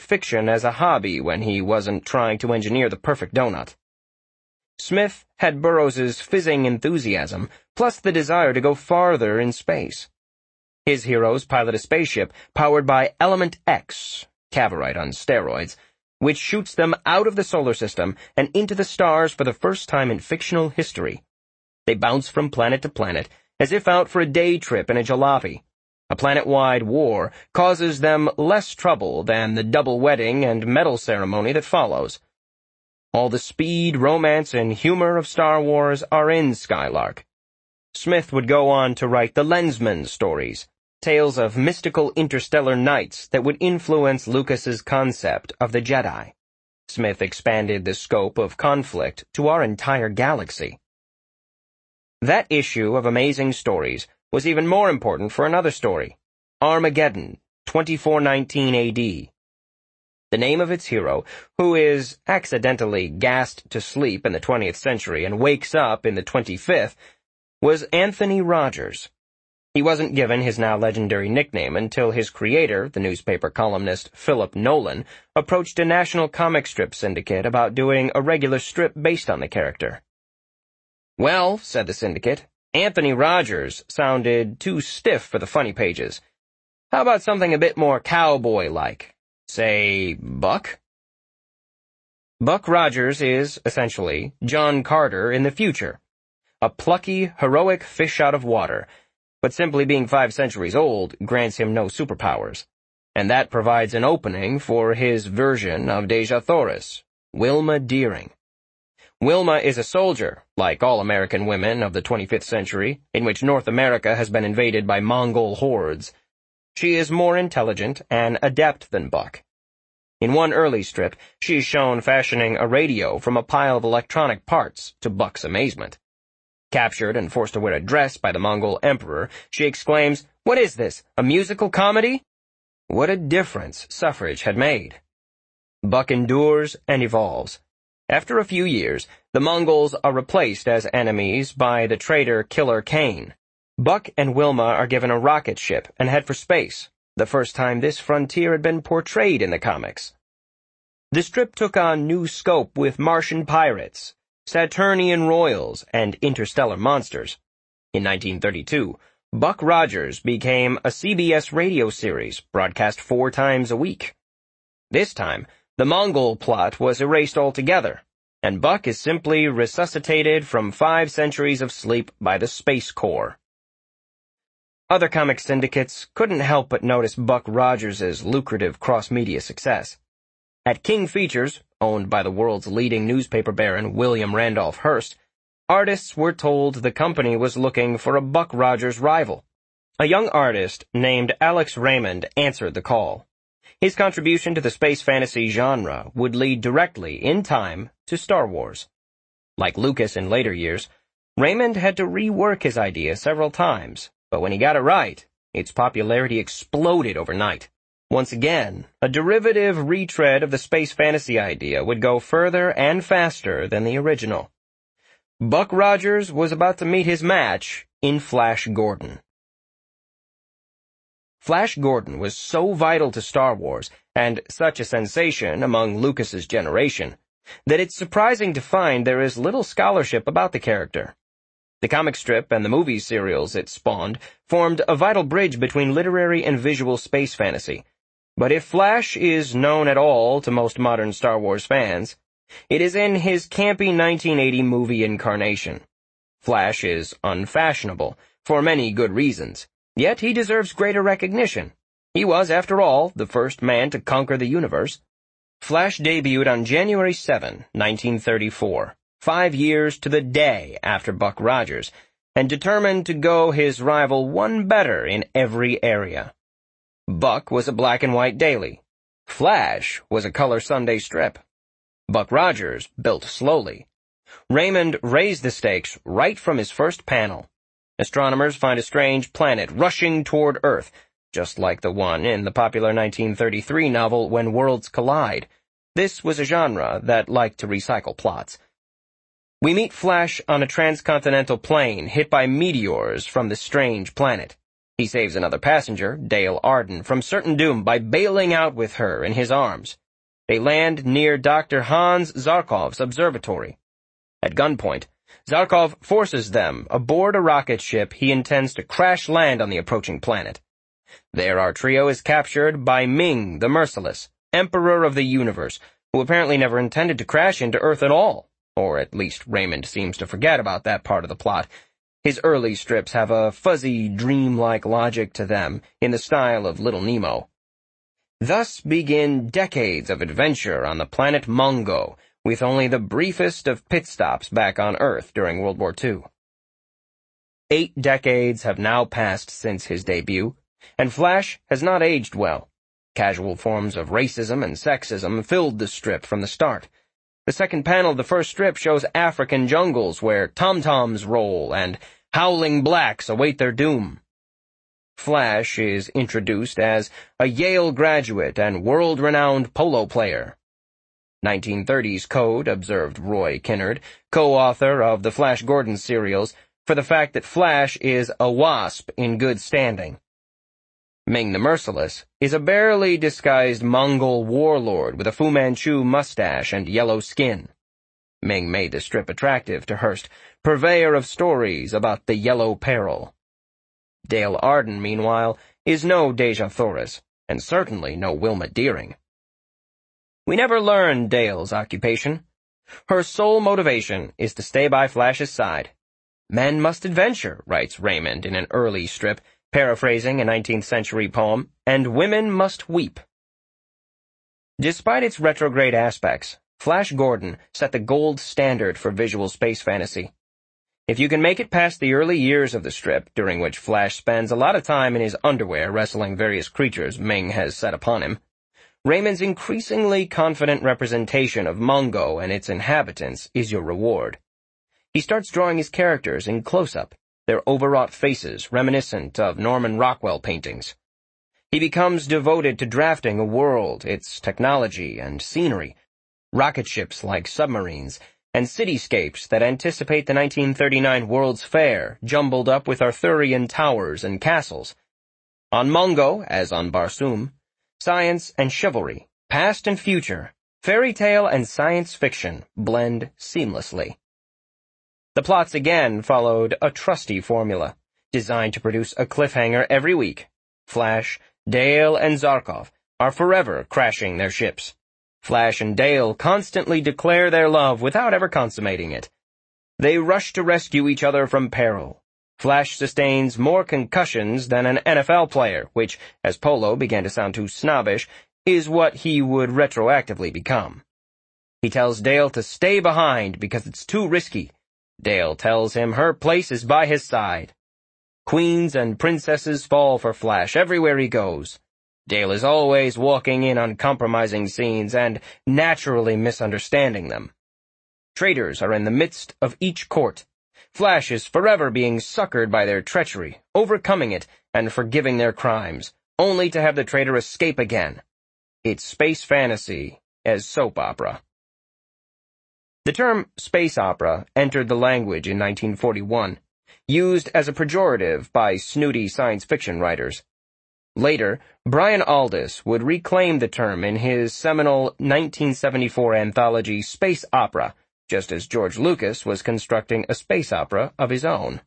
fiction as a hobby when he wasn't trying to engineer the perfect donut. Smith had Burroughs' fizzing enthusiasm, plus the desire to go farther in space. His heroes pilot a spaceship powered by Element X, Cavorite on steroids, which shoots them out of the solar system and into the stars for the first time in fictional history. They bounce from planet to planet, as if out for a day trip in a jalopy. A planet-wide war causes them less trouble than the double wedding and medal ceremony that follows. All the speed, romance, and humor of Star Wars are in Skylark. Smith would go on to write the Lensman stories, tales of mystical interstellar knights that would influence Lucas's concept of the Jedi. Smith expanded the scope of conflict to our entire galaxy. That issue of Amazing Stories was even more important for another story, Armageddon, 2419 AD. The name of its hero, who is accidentally gassed to sleep in the 20th century and wakes up in the 25th, was Anthony Rogers. He wasn't given his now legendary nickname until his creator, the newspaper columnist Philip Nolan, approached a national comic strip syndicate about doing a regular strip based on the character. "Well," said the syndicate, "Anthony Rogers sounded too stiff for the funny pages. How about something a bit more cowboy-like? Say, Buck?" Buck Rogers is, essentially, John Carter in the future. A plucky, heroic fish out of water, but simply being 5 centuries old grants him no superpowers. And that provides an opening for his version of Dejah Thoris, Wilma Deering. Wilma is a soldier, like all American women of the 25th century, in which North America has been invaded by Mongol hordes. She is more intelligent and adept than Buck. In one early strip, she is shown fashioning a radio from a pile of electronic parts, to Buck's amazement. Captured and forced to wear a dress by the Mongol emperor, she exclaims, "What is this, a musical comedy?" What a difference suffrage had made. Buck endures and evolves. After a few years, the Mongols are replaced as enemies by the traitor Killer Kane. Buck and Wilma are given a rocket ship and head for space, the first time this frontier had been portrayed in the comics. The strip took on new scope with Martian pirates, Saturnian royals, and interstellar monsters. In 1932, Buck Rogers became a CBS radio series broadcast 4 times a week. This time, the Mongol plot was erased altogether, and Buck is simply resuscitated from 5 centuries of sleep by the Space Corps. Other comic syndicates couldn't help but notice Buck Rogers' lucrative cross-media success. At King Features, owned by the world's leading newspaper baron William Randolph Hearst, artists were told the company was looking for a Buck Rogers rival. A young artist named Alex Raymond answered the call. His contribution to the space fantasy genre would lead directly, in time, to Star Wars. Like Lucas in later years, Raymond had to rework his idea several times, but when he got it right, its popularity exploded overnight. Once again, a derivative retread of the space fantasy idea would go further and faster than the original. Buck Rogers was about to meet his match in Flash Gordon. Flash Gordon was so vital to Star Wars, and such a sensation among Lucas's generation, that it's surprising to find there is little scholarship about the character. The comic strip and the movie serials it spawned formed a vital bridge between literary and visual space fantasy. But if Flash is known at all to most modern Star Wars fans, it is in his campy 1980 movie incarnation. Flash is unfashionable, for many good reasons, yet he deserves greater recognition. He was, after all, the first man to conquer the universe. Flash debuted on January 7, 1934. 5 years to the day after Buck Rogers, and determined to go his rival one better in every area. Buck was a black and white daily. Flash was a color Sunday strip. Buck Rogers built slowly. Raymond raised the stakes right from his first panel. Astronomers find a strange planet rushing toward Earth, just like the one in the popular 1933 novel When Worlds Collide. This was a genre that liked to recycle plots. We meet Flash on a transcontinental plane hit by meteors from the strange planet. He saves another passenger, Dale Arden, from certain doom by bailing out with her in his arms. They land near Dr. Hans Zarkov's observatory. At gunpoint, Zarkov forces them aboard a rocket ship he intends to crash land on the approaching planet. There our trio is captured by Ming the Merciless, Emperor of the Universe, who apparently never intended to crash into Earth at all, or at least Raymond seems to forget about that part of the plot. His early strips have a fuzzy, dreamlike logic to them, in the style of Little Nemo. Thus begin decades of adventure on the planet Mungo, with only the briefest of pit stops back on Earth during World War II. 8 decades have now passed since his debut, and Flash has not aged well. Casual forms of racism and sexism filled the strip from the start. The second panel of the first strip shows African jungles where tom-toms roll and howling blacks await their doom. Flash is introduced as a Yale graduate and world-renowned polo player. 1930s code, observed Roy Kinnard, co-author of the Flash Gordon serials, for the fact that Flash is a wasp in good standing. Ming the Merciless is a barely disguised Mongol warlord with a Fu Manchu mustache and yellow skin. Ming made the strip attractive to Hearst, purveyor of stories about the Yellow Peril. Dale Arden, meanwhile, is no Dejah Thoris, and certainly no Wilma Deering. We never learn Dale's occupation. Her sole motivation is to stay by Flash's side. Men must adventure, writes Raymond in an early strip, paraphrasing a 19th-century poem, and women must weep. Despite its retrograde aspects, Flash Gordon set the gold standard for visual space fantasy. If you can make it past the early years of the strip, during which Flash spends a lot of time in his underwear wrestling various creatures Ming has set upon him, Raymond's increasingly confident representation of Mungo and its inhabitants is your reward. He starts drawing his characters in close-up, their overwrought faces reminiscent of Norman Rockwell paintings. He becomes devoted to drafting a world, its technology and scenery, rocket ships like submarines, and cityscapes that anticipate the 1939 World's Fair, jumbled up with Arthurian towers and castles. On Mungo, as on Barsoom, science and chivalry, past and future, fairy tale and science fiction blend seamlessly. The plots again followed a trusty formula, designed to produce a cliffhanger every week. Flash, Dale, and Zarkov are forever crashing their ships. Flash and Dale constantly declare their love without ever consummating it. They rush to rescue each other from peril. Flash sustains more concussions than an NFL player, which, as Polo began to sound too snobbish, is what he would retroactively become. He tells Dale to stay behind because it's too risky. Dale tells him her place is by his side. Queens and princesses fall for Flash everywhere he goes. Dale is always walking in on compromising scenes and naturally misunderstanding them. Traitors are in the midst of each court. Flash is forever being suckered by their treachery, overcoming it, and forgiving their crimes, only to have the traitor escape again. It's space fantasy as soap opera. The term space opera entered the language in 1941, used as a pejorative by snooty science fiction writers. Later, Brian Aldiss would reclaim the term in his seminal 1974 anthology Space Opera, just as George Lucas was constructing a space opera of his own.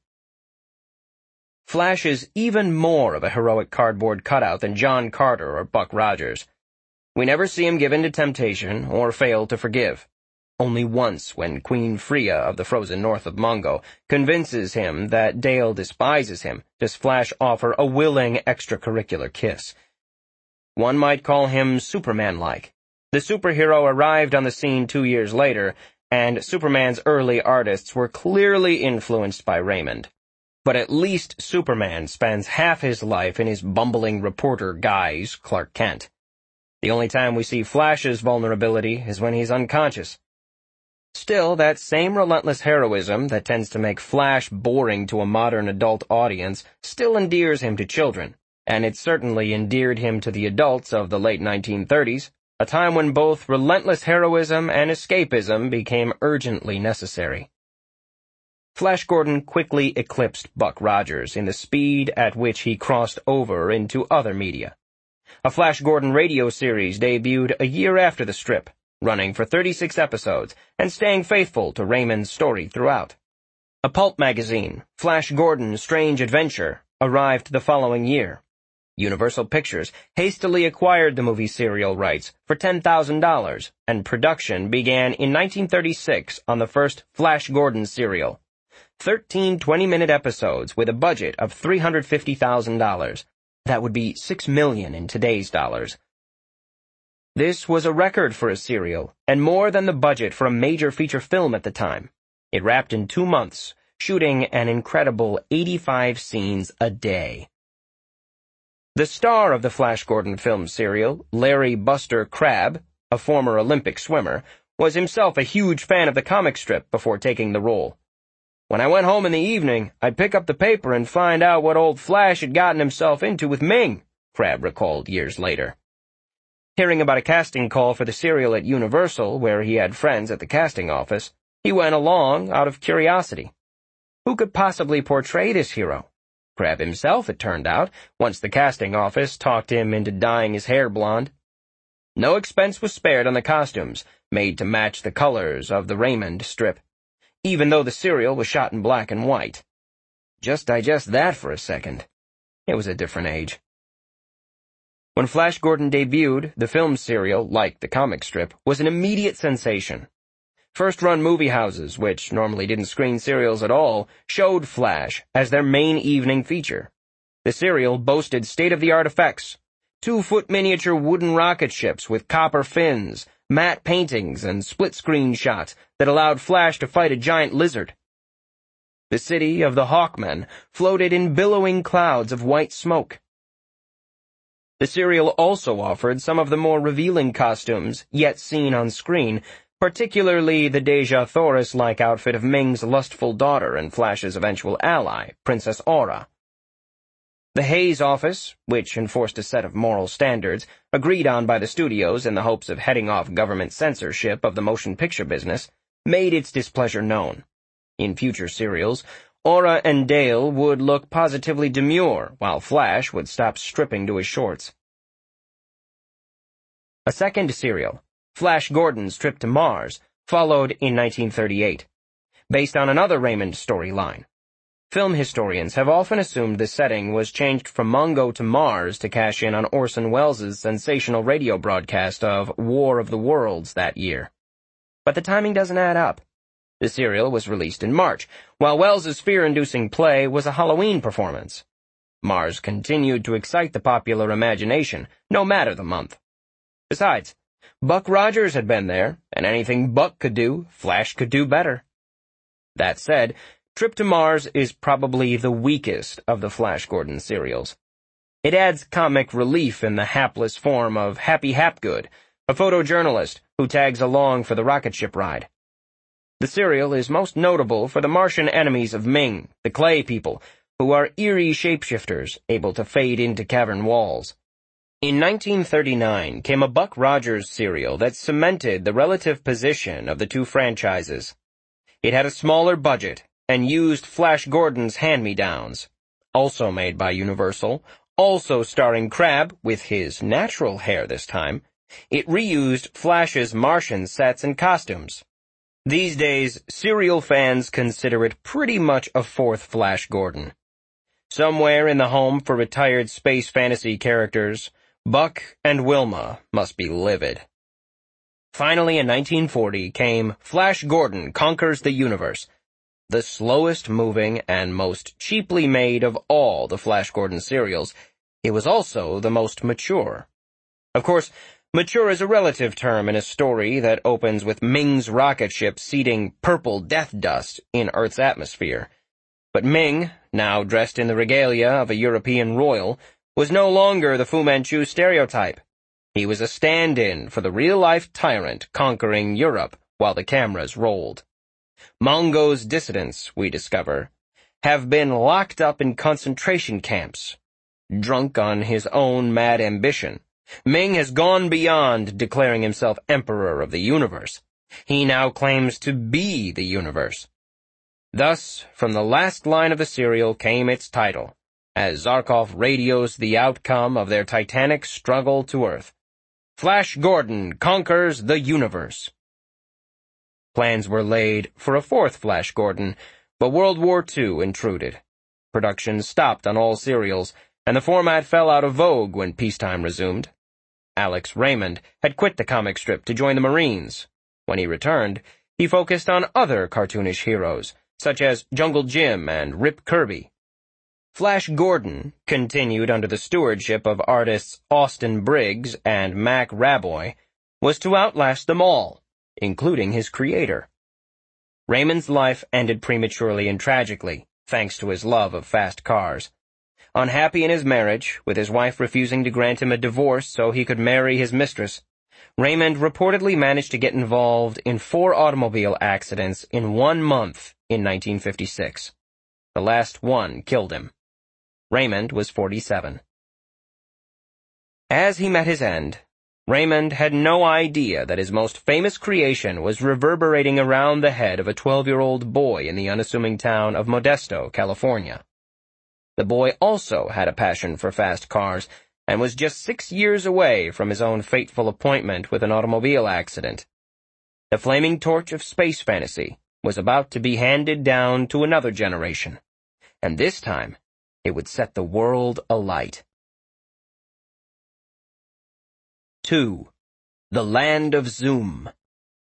Flash is even more of a heroic cardboard cutout than John Carter or Buck Rogers. We never see him give in to temptation or fail to forgive. Only once, when Queen Freya of the frozen north of Mungo convinces him that Dale despises him, does Flash offer a willing extracurricular kiss. One might call him Superman-like. The superhero arrived on the scene 2 years later, and Superman's early artists were clearly influenced by Raymond. But at least Superman spends half his life in his bumbling reporter guise, Clark Kent. The only time we see Flash's vulnerability is when he's unconscious. Still, that same relentless heroism that tends to make Flash boring to a modern adult audience still endears him to children, and it certainly endeared him to the adults of the late 1930s, a time when both relentless heroism and escapism became urgently necessary. Flash Gordon quickly eclipsed Buck Rogers in the speed at which he crossed over into other media. A Flash Gordon radio series debuted a year after the strip, running for 36 episodes and staying faithful to Raymond's story throughout. A pulp magazine, Flash Gordon's Strange Adventure, arrived the following year. Universal Pictures hastily acquired the movie serial rights for $10,000, and production began in 1936 on the first Flash Gordon serial. 13 20-minute episodes with a budget of $350,000. That would be $6 million in today's dollars. This was a record for a serial, and more than the budget for a major feature film at the time. It wrapped in 2 months, shooting an incredible 85 scenes a day. The star of the Flash Gordon film serial, Larry Buster Crabb, a former Olympic swimmer, was himself a huge fan of the comic strip before taking the role. "When I went home in the evening, I'd pick up the paper and find out what old Flash had gotten himself into with Ming," Crabb recalled years later. Hearing about a casting call for the serial at Universal, where he had friends at the casting office, he went along out of curiosity. Who could possibly portray this hero? Crabb himself, it turned out, once the casting office talked him into dyeing his hair blonde. No expense was spared on the costumes, made to match the colors of the Raymond strip, even though the serial was shot in black and white. Just digest that for a second. It was a different age. When Flash Gordon debuted, the film serial, like the comic strip, was an immediate sensation. First-run movie houses, which normally didn't screen serials at all, showed Flash as their main evening feature. The serial boasted state-of-the-art effects, 2-foot miniature wooden rocket ships with copper fins, matte paintings, and split-screen shots that allowed Flash to fight a giant lizard. The city of the Hawkmen floated in billowing clouds of white smoke. The serial also offered some of the more revealing costumes yet seen on screen, particularly the Dejah Thoris-like outfit of Ming's lustful daughter and Flash's eventual ally, Princess Aura. The Hayes office, which enforced a set of moral standards, agreed on by the studios in the hopes of heading off government censorship of the motion picture business, made its displeasure known. In future serials, Aura and Dale would look positively demure, while Flash would stop stripping to his shorts. A second serial, Flash Gordon's Trip to Mars, followed in 1938, based on another Raymond storyline. Film historians have often assumed the setting was changed from Mongo to Mars to cash in on Orson Welles' sensational radio broadcast of War of the Worlds that year. But the timing doesn't add up. The serial was released in March, while Welles' fear-inducing play was a Halloween performance. Mars continued to excite the popular imagination, no matter the month. Besides, Buck Rogers had been there, and anything Buck could do, Flash could do better. That said, Trip to Mars is probably the weakest of the Flash Gordon serials. It adds comic relief in the hapless form of Happy Hapgood, a photojournalist who tags along for the rocket ship ride. The serial is most notable for the Martian enemies of Ming, the Clay People, who are eerie shapeshifters able to fade into cavern walls. In 1939 came a Buck Rogers serial that cemented the relative position of the two franchises. It had a smaller budget and used Flash Gordon's hand-me-downs. Also made by Universal, also starring Crabb, with his natural hair this time, it reused Flash's Martian sets and costumes. These days, serial fans consider it pretty much a fourth Flash Gordon. Somewhere in the home for retired space fantasy characters, Buck and Wilma must be livid. Finally, in 1940, came Flash Gordon Conquers the Universe, the slowest moving and most cheaply made of all the Flash Gordon serials. It was also the most mature. Of course, mature is a relative term in a story that opens with Ming's rocket ship seeding purple death dust in Earth's atmosphere. But Ming, now dressed in the regalia of a European royal, was no longer the Fu Manchu stereotype. He was a stand-in for the real-life tyrant conquering Europe while the cameras rolled. Mongo's dissidents, we discover, have been locked up in concentration camps. Drunk on his own mad ambition, Ming has gone beyond declaring himself emperor of the universe. He now claims to be the universe. Thus, from the last line of the serial came its title, as Zarkov radios the outcome of their titanic struggle to Earth. Flash Gordon conquers the universe. Plans were laid for a fourth Flash Gordon, but World War II intruded. Production stopped on all serials, and the format fell out of vogue when peacetime resumed. Alex Raymond had quit the comic strip to join the Marines. When he returned, he focused on other cartoonish heroes, such as Jungle Jim and Rip Kirby. Flash Gordon continued under the stewardship of artists Austin Briggs and Mac Raboy, was to outlast them all, including his creator. Raymond's life ended prematurely and tragically, thanks to his love of fast cars. Unhappy in his marriage, with his wife refusing to grant him a divorce so he could marry his mistress, Raymond reportedly managed to get involved in 4 automobile accidents in 1 month in 1956. The last one killed him. Raymond was 47. As he met his end, Raymond had no idea that his most famous creation was reverberating around the head of a 12-year-old boy in the unassuming town of Modesto, California. The boy also had a passion for fast cars and was just 6 years away from his own fateful appointment with an automobile accident. The flaming torch of space fantasy was about to be handed down to another generation, and this time it would set the world alight. 2. The Land of Zoom.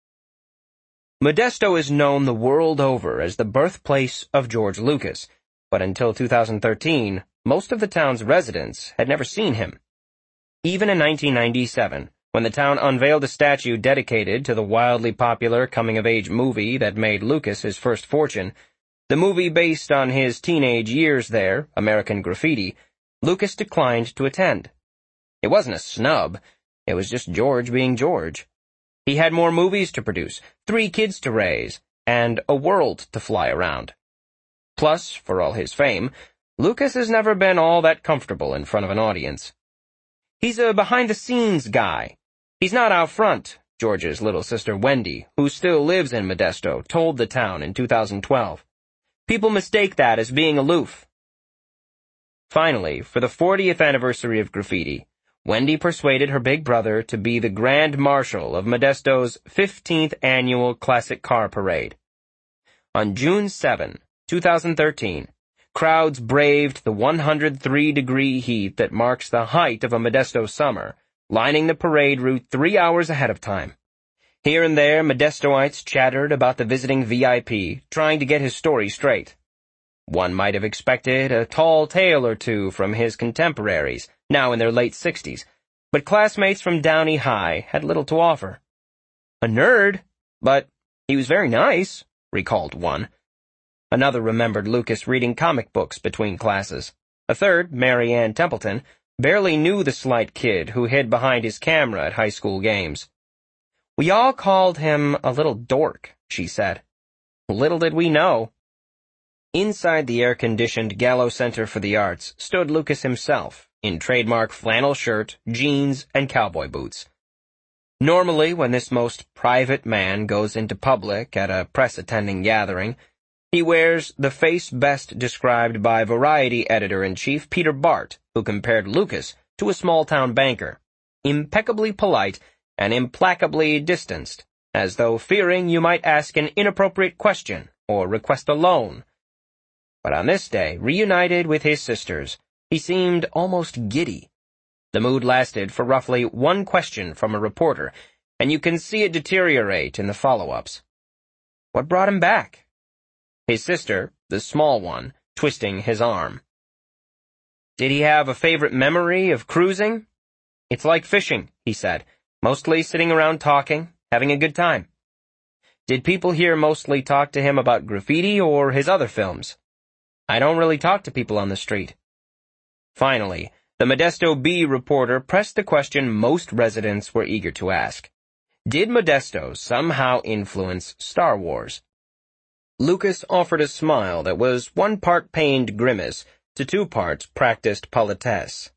Modesto is known the world over as the birthplace of George Lucas, but until 2013, most of the town's residents had never seen him. Even in 1997, when the town unveiled a statue dedicated to the wildly popular coming-of-age movie that made Lucas his first fortune, the movie based on his teenage years there, American Graffiti, Lucas declined to attend. It wasn't a snub. It was just George being George. He had more movies to produce, 3 kids to raise, and a world to fly around. Plus, for all his fame, Lucas has never been all that comfortable in front of an audience. He's a behind-the-scenes guy. He's not out front, George's little sister Wendy, who still lives in Modesto, told the town in 2012. People mistake that as being aloof. Finally, for the 40th anniversary of Graffiti, Wendy persuaded her big brother to be the Grand Marshal of Modesto's 15th annual Classic Car Parade. On June 7, 2013, crowds braved the 103-degree heat that marks the height of a Modesto summer, lining the parade route 3 hours ahead of time. Here and there, Modestoites chattered about the visiting VIP, trying to get his story straight. One might have expected a tall tale or two from his contemporaries, now in their late 60s, but classmates from Downey High had little to offer. A nerd, but he was very nice, recalled one. Another remembered Lucas reading comic books between classes. A third, Mary Ann Templeton, barely knew the slight kid who hid behind his camera at high school games. We all called him a little dork, she said. Little did we know. Inside the air-conditioned Gallo Center for the Arts stood Lucas himself, in trademark flannel shirt, jeans, and cowboy boots. Normally, when this most private man goes into public at a press-attending gathering, he wears the face best described by Variety editor-in-chief Peter Bart, who compared Lucas to a small-town banker, impeccably polite and implacably distanced, as though fearing you might ask an inappropriate question or request a loan. But on this day, reunited with his sisters, he seemed almost giddy. The mood lasted for roughly 1 question from a reporter, and you can see it deteriorate in the follow-ups. What brought him back? His sister, the small one, twisting his arm. Did he have a favorite memory of cruising? It's like fishing, he said, mostly sitting around talking, having a good time. Did people here mostly talk to him about Graffiti or his other films? I don't really talk to people on the street. Finally, the Modesto Bee reporter pressed the question most residents were eager to ask. Did Modesto somehow influence Star Wars? Lucas offered a smile that was 1 part pained grimace to 2 parts practiced politesse.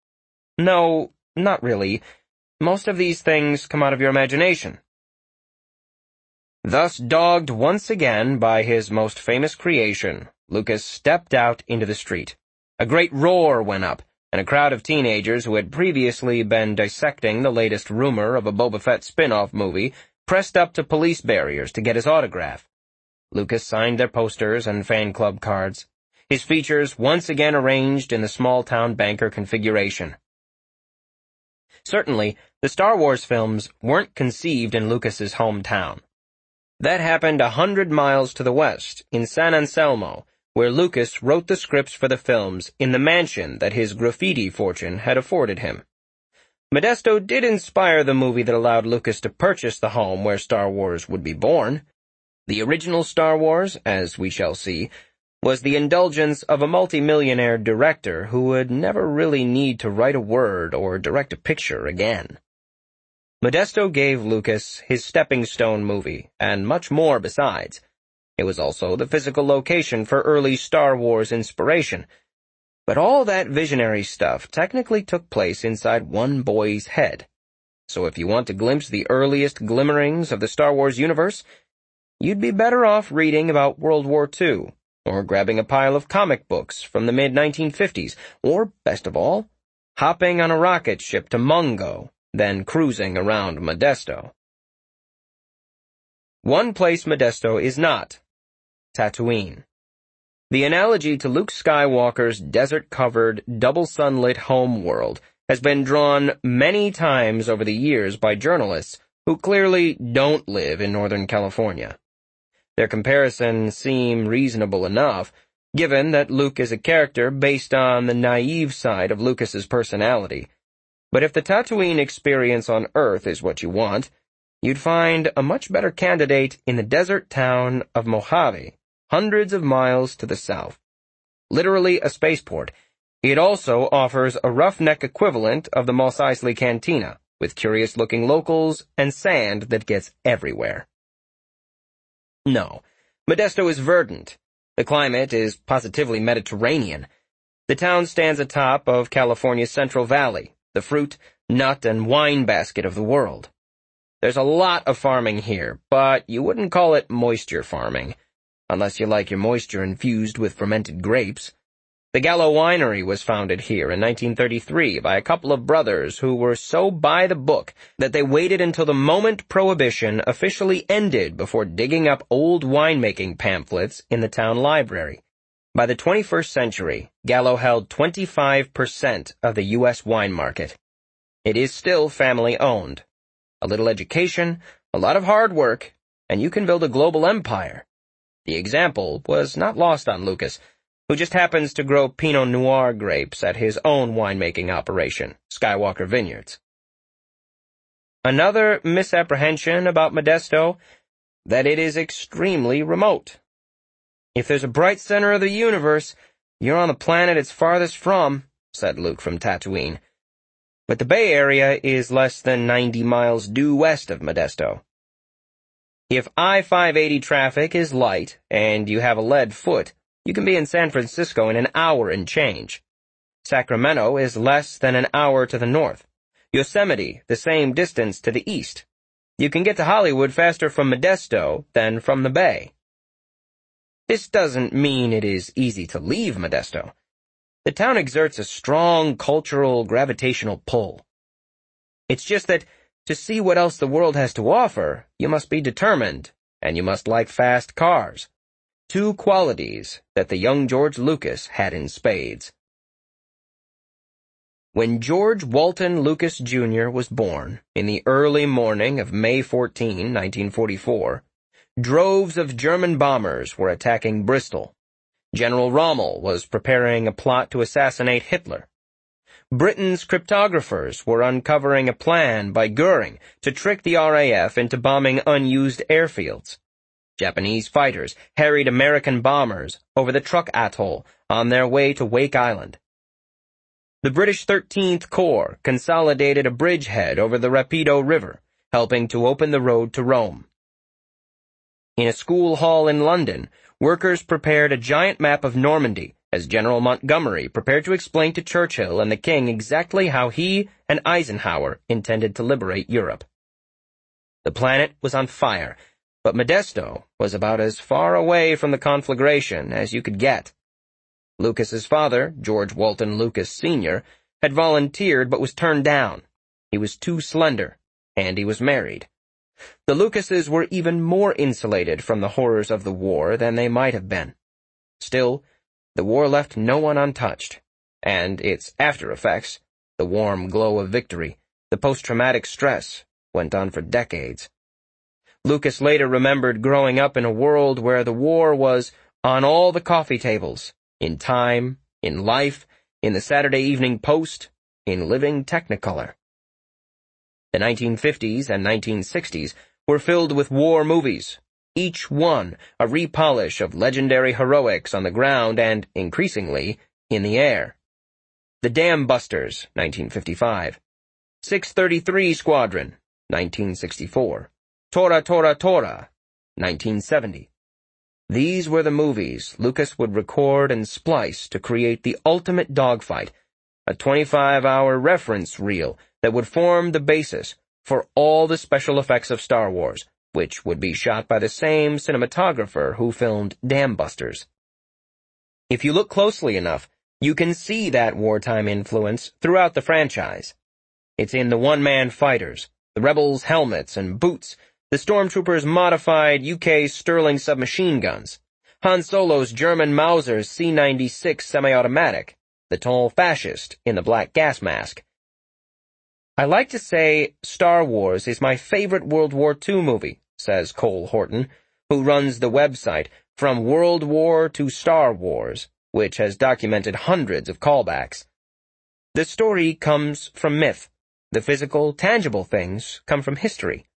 No, not really. Most of these things come out of your imagination. Thus dogged once again by his most famous creation, Lucas stepped out into the street. A great roar went up, and a crowd of teenagers who had previously been dissecting the latest rumor of a Boba Fett spin-off movie pressed up to police barriers to get his autograph. Lucas signed their posters and fan club cards, his features once again arranged in the small-town banker configuration. Certainly, the Star Wars films weren't conceived in Lucas's hometown. That happened 100 miles to the west, in San Anselmo, where Lucas wrote the scripts for the films in the mansion that his graffiti fortune had afforded him. Modesto did inspire the movie that allowed Lucas to purchase the home where Star Wars would be born. The original Star Wars, as we shall see, was the indulgence of a multimillionaire director who would never really need to write a word or direct a picture again. Modesto gave Lucas his stepping stone movie, and much more besides. It was also the physical location for early Star Wars inspiration. But all that visionary stuff technically took place inside one boy's head. So if you want to glimpse the earliest glimmerings of the Star Wars universe, you'd be better off reading about World War II, or grabbing a pile of comic books from the mid-1950s, or, best of all, hopping on a rocket ship to Mungo, then cruising around Modesto. One place Modesto is not: Tatooine. The analogy to Luke Skywalker's desert-covered, double-sunlit home world has been drawn many times over the years by journalists who clearly don't live in Northern California. Their comparisons seem reasonable enough, given that Luke is a character based on the naive side of Lucas's personality. But if the Tatooine experience on Earth is what you want, you'd find a much better candidate in the desert town of Mojave, hundreds of miles to the south. Literally a spaceport, it also offers a roughneck equivalent of the Mos Eisley Cantina, with curious-looking locals and sand that gets everywhere. No, Modesto is verdant. The climate is positively Mediterranean. The town stands atop of California's Central Valley, the fruit, nut, and wine basket of the world. There's a lot of farming here, but you wouldn't call it moisture farming, unless you like your moisture infused with fermented grapes. The Gallo Winery was founded here in 1933 by a couple of brothers who were so by the book that they waited until the moment Prohibition officially ended before digging up old winemaking pamphlets in the town library. By the 21st century, Gallo held 25% of the U.S. wine market. It is still family-owned. A little education, a lot of hard work, and you can build a global empire. The example was not lost on Lucas, who just happens to grow Pinot Noir grapes at his own winemaking operation, Skywalker Vineyards. Another misapprehension about Modesto, that it is extremely remote. If there's a bright center of the universe, you're on the planet it's farthest from, said Luke from Tatooine. But the Bay Area is less than 90 miles due west of Modesto. If I-580 traffic is light and you have a lead foot, you can be in San Francisco in an hour and change. Sacramento is less than an hour to the north. Yosemite, the same distance to the east. You can get to Hollywood faster from Modesto than from the Bay. This doesn't mean it is easy to leave Modesto. The town exerts a strong cultural gravitational pull. It's just that to see what else the world has to offer, you must be determined, and you must like fast cars. Two qualities that the young George Lucas had in spades. When George Walton Lucas Jr. was born, in the early morning of May 14, 1944, droves of German bombers were attacking Bristol. General Rommel was preparing a plot to assassinate Hitler. Britain's cryptographers were uncovering a plan by Goering to trick the RAF into bombing unused airfields. Japanese fighters harried American bombers over the Truk Atoll on their way to Wake Island. The British 13th Corps consolidated a bridgehead over the Rapido River, helping to open the road to Rome. In a school hall in London, workers prepared a giant map of Normandy as General Montgomery prepared to explain to Churchill and the King exactly how he and Eisenhower intended to liberate Europe. The planet was on fire, but Modesto was about as far away from the conflagration as you could get. Lucas's father, George Walton Lucas Sr., had volunteered but was turned down. He was too slender, and he was married. The Lucases were even more insulated from the horrors of the war than they might have been. Still, the war left no one untouched, and its after-effects, the warm glow of victory, the post-traumatic stress, went on for decades. Lucas later remembered growing up in a world where the war was on all the coffee tables, in Time, in Life, in the Saturday Evening Post, in living Technicolor. The 1950s and 1960s were filled with war movies, each one a repolish of legendary heroics on the ground and, increasingly, in the air. The Dam Busters, 1955. 633 Squadron, 1964. Tora Tora Tora, 1970. These were the movies Lucas would record and splice to create the ultimate dogfight, a 25-hour reference reel that would form the basis for all the special effects of Star Wars, which would be shot by the same cinematographer who filmed Dam Busters. If you look closely enough, you can see that wartime influence throughout the franchise. It's in the one-man fighters, the rebels' helmets and boots, the stormtroopers' modified UK Sterling submachine guns, Han Solo's German Mauser's C-96 semi-automatic, the tall fascist in the black gas mask. I like to say Star Wars is my favorite World War II movie, says Cole Horton, who runs the website From World War to Star Wars, which has documented hundreds of callbacks. The story comes from myth. The physical, tangible things come from history.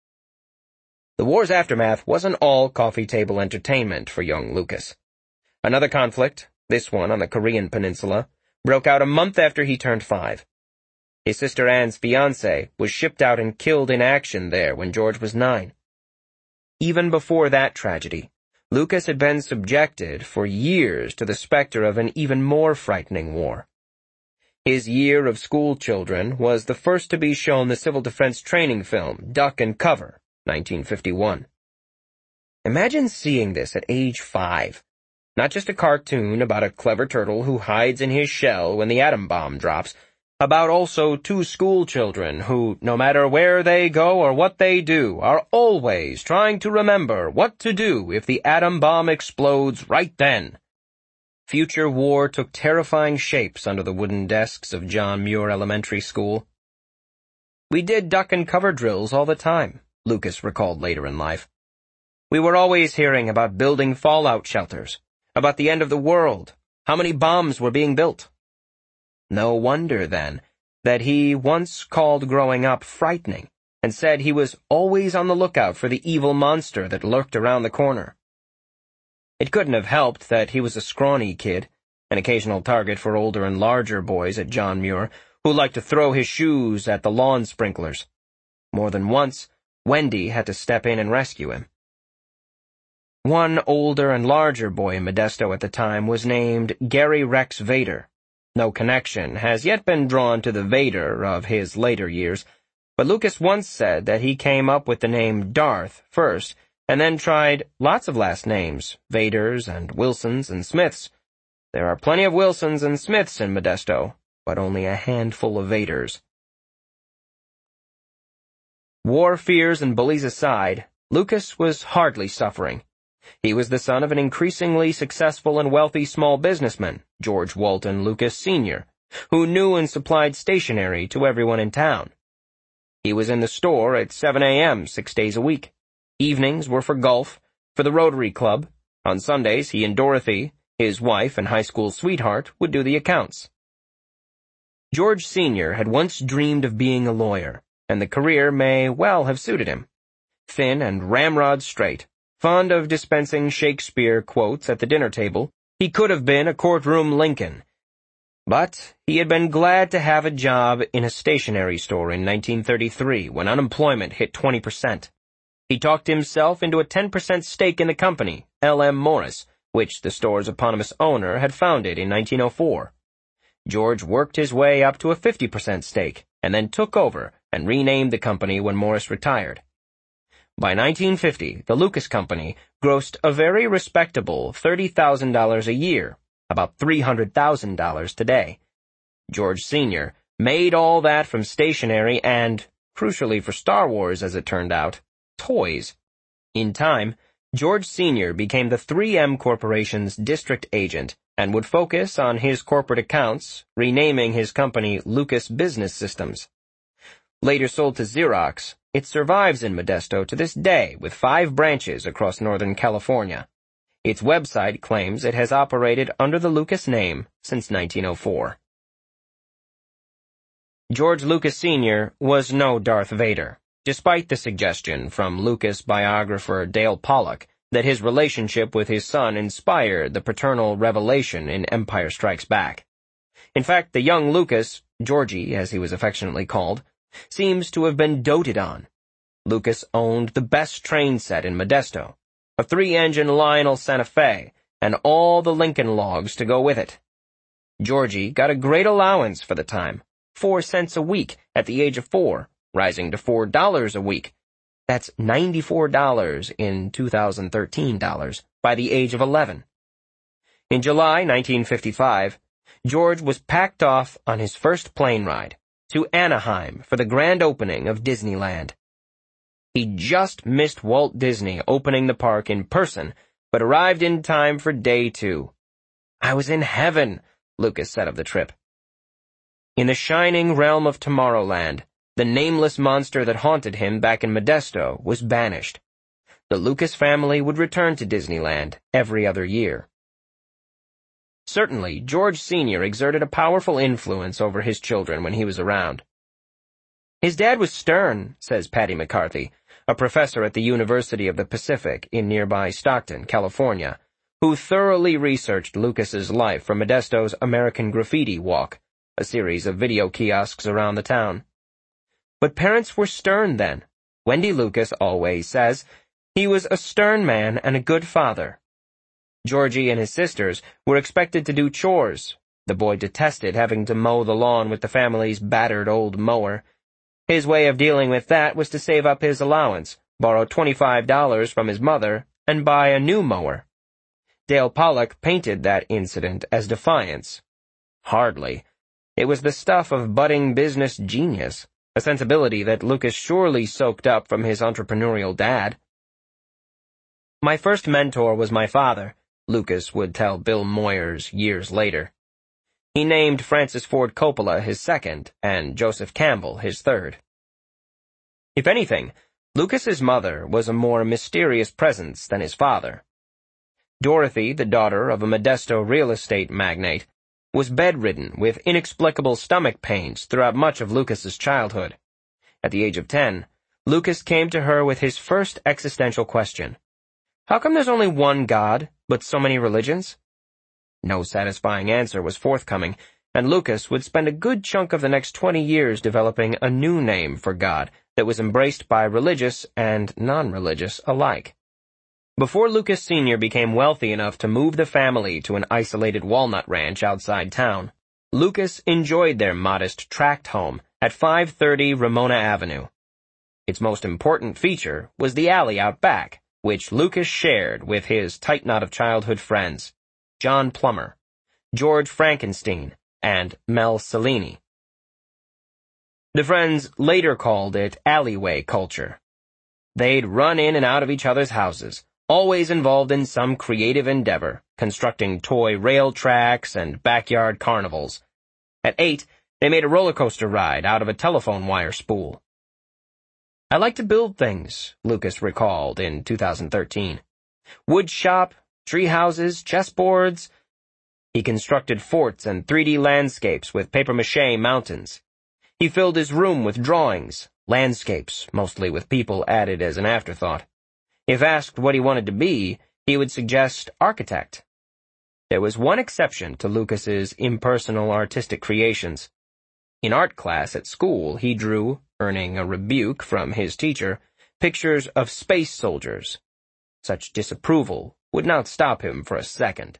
The war's aftermath wasn't all coffee table entertainment for young Lucas. Another conflict, this one on the Korean peninsula, broke out a month after he turned 5. His sister Anne's fiancé was shipped out and killed in action there when George was 9. Even before that tragedy, Lucas had been subjected for years to the specter of an even more frightening war. His Year of School Children was the first to be shown the civil defense training film Duck and Cover, 1951. Imagine seeing this at age 5. Not just a cartoon about a clever turtle who hides in his shell when the atom bomb drops, about also 2 school children who, no matter where they go or what they do, are always trying to remember what to do if the atom bomb explodes right then. Future war took terrifying shapes under the wooden desks of John Muir Elementary School. We did duck and cover drills all the time, Lucas recalled later in life. We were always hearing about building fallout shelters, about the end of the world, how many bombs were being built. No wonder, then, that he once called growing up frightening and said he was always on the lookout for the evil monster that lurked around the corner. It couldn't have helped that he was a scrawny kid, an occasional target for older and larger boys at John Muir, who liked to throw his shoes at the lawn sprinklers. More than once, Wendy had to step in and rescue him. One older and larger boy in Modesto at the time was named Gary Rex Vader. No connection has yet been drawn to the Vader of his later years, but Lucas once said that he came up with the name Darth first, and then tried lots of last names, Vaders and Wilsons and Smiths. There are plenty of Wilsons and Smiths in Modesto, but only a handful of Vaders. War fears and bullies aside, Lucas was hardly suffering. He was the son of an increasingly successful and wealthy small businessman, George Walton Lucas Sr., who knew and supplied stationery to everyone in town. He was in the store at 7 a.m. 6 days a week. Evenings were for golf, for the Rotary Club. On Sundays, he and Dorothy, his wife and high school sweetheart, would do the accounts. George Sr. had once dreamed of being a lawyer, and the career may well have suited him. Thin and ramrod straight, fond of dispensing Shakespeare quotes at the dinner table, he could have been a courtroom Lincoln. But he had been glad to have a job in a stationery store in 1933 when unemployment hit 20%. He talked himself into a 10% stake in the company, L.M. Morris, which the store's eponymous owner had founded in 1904. George worked his way up to a 50% stake, and then took over and renamed the company when Morris retired. By 1950, the Lucas Company grossed a very respectable $30,000 a year, about $300,000 today. George Sr. made all that from stationery and, crucially for Star Wars as it turned out, toys. In time, George Sr. became the 3M Corporation's district agent and would focus on his corporate accounts, renaming his company Lucas Business Systems. Later sold to Xerox, it survives in Modesto to this day with 5 branches across Northern California. Its website claims it has operated under the Lucas name since 1904. George Lucas Sr. was no Darth Vader, despite the suggestion from Lucas biographer Dale Pollock that his relationship with his son inspired the paternal revelation in Empire Strikes Back. In fact, the young Lucas, Georgie as he was affectionately called, seems to have been doted on. Lucas owned the best train set in Modesto, a 3-engine Lionel Santa Fe, and all the Lincoln logs to go with it. Georgie got a great allowance for the time, 4 cents a week at the age of 4, rising to $4 a week. That's $94 in 2013 dollars by the age of 11. In July 1955, George was packed off on his first plane ride to Anaheim for the grand opening of Disneyland. He just missed Walt Disney opening the park in person, but arrived in time for day 2. "I was in heaven," Lucas said of the trip. In the shining realm of Tomorrowland, the nameless monster that haunted him back in Modesto was banished. The Lucas family would return to Disneyland every other year. Certainly, George Sr. exerted a powerful influence over his children when he was around. "His dad was stern," says Patty McCarthy, a professor at the University of the Pacific in nearby Stockton, California, who thoroughly researched Lucas's life for Modesto's American Graffiti Walk, a series of video kiosks around the town. But parents were stern then. Wendy Lucas always says, "He was a stern man and a good father." Georgie and his sisters were expected to do chores. The boy detested having to mow the lawn with the family's battered old mower. His way of dealing with that was to save up his allowance, borrow $25 from his mother, and buy a new mower. Dale Pollock painted that incident as defiance. Hardly. It was the stuff of budding business genius, a sensibility that Lucas surely soaked up from his entrepreneurial dad. "My first mentor was my father," Lucas would tell Bill Moyers years later. He named Francis Ford Coppola his second, and Joseph Campbell his third. If anything, Lucas's mother was a more mysterious presence than his father. Dorothy, the daughter of a Modesto real estate magnate, was bedridden with inexplicable stomach pains throughout much of Lucas's childhood. At the age of 10, Lucas came to her with his first existential question. "How come there's only one God, but so many religions?" No satisfying answer was forthcoming, and Lucas would spend a good chunk of the next 20 years developing a new name for God that was embraced by religious and non-religious alike. Before Lucas Sr. became wealthy enough to move the family to an isolated walnut ranch outside town, Lucas enjoyed their modest tract home at 530 Ramona Avenue. Its most important feature was the alley out back, which Lucas shared with his tight knot of childhood friends, John Plummer, George Frankenstein, and Mel Cellini. The friends later called it alleyway culture. They'd run in and out of each other's houses, always involved in some creative endeavor, constructing toy rail tracks and backyard carnivals. At 8, they made a roller coaster ride out of a telephone wire spool. "I like to build things," Lucas recalled in 2013. "Wood shop, tree houses, chessboards." He constructed forts and 3D landscapes with papier-mâché mountains. He filled his room with drawings, landscapes, mostly with people added as an afterthought. If asked what he wanted to be, he would suggest architect. There was one exception to Lucas's impersonal artistic creations. In art class at school, he drew, earning a rebuke from his teacher, pictures of space soldiers. Such disapproval would not stop him for a second.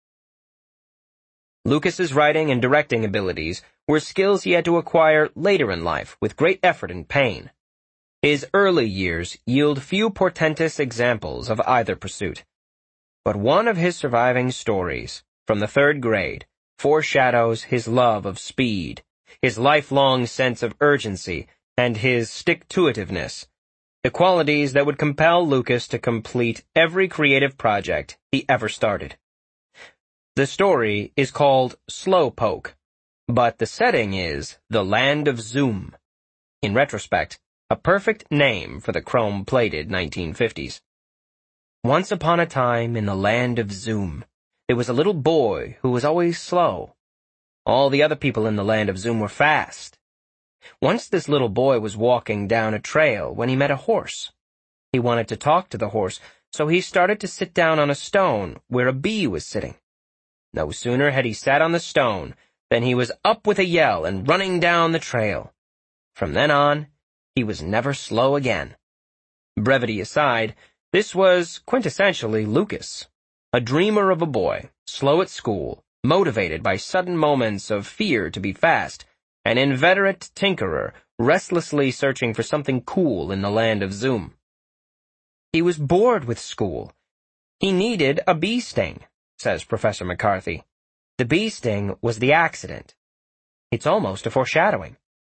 Lucas's writing and directing abilities were skills he had to acquire later in life with great effort and pain. His early years yield few portentous examples of either pursuit. But one of his surviving stories, from the 3rd grade, foreshadows his love of speed, his lifelong sense of urgency, and his stick-to-itiveness, the qualities that would compel Lucas to complete every creative project he ever started. The story is called Slowpoke, but the setting is the Land of Zoom. In retrospect, a perfect name for the chrome-plated 1950s. Once upon a time in the Land of Zoom, there was a little boy who was always slow. All the other people in the Land of Zoom were fast. Once this little boy was walking down a trail when he met a horse. He wanted to talk to the horse, so he started to sit down on a stone where a bee was sitting. No sooner had he sat on the stone than he was up with a yell and running down the trail. From then on, he was never slow again. Brevity aside, this was quintessentially Lucas, a dreamer of a boy, slow at school, motivated by sudden moments of fear to be fast, an inveterate tinkerer, restlessly searching for something cool in the Land of Zoom. He was bored with school. He needed a bee sting, says Professor McCarthy. The bee sting was the accident. It's almost a foreshadowing.